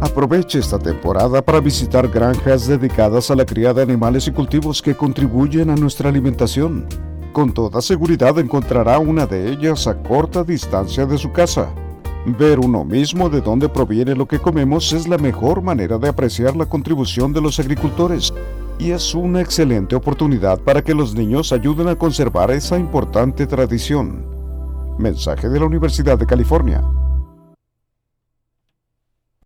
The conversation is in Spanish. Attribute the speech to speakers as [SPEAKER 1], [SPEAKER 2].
[SPEAKER 1] Aproveche esta temporada para visitar granjas dedicadas a la cría de animales y cultivos que contribuyen a nuestra alimentación. Con toda seguridad encontrará una de ellas a corta distancia de su casa. Ver uno mismo de dónde proviene lo que comemos es la mejor manera de apreciar la contribución de los agricultores y es una excelente oportunidad para que los niños ayuden a conservar esa importante tradición. Mensaje de la Universidad de California.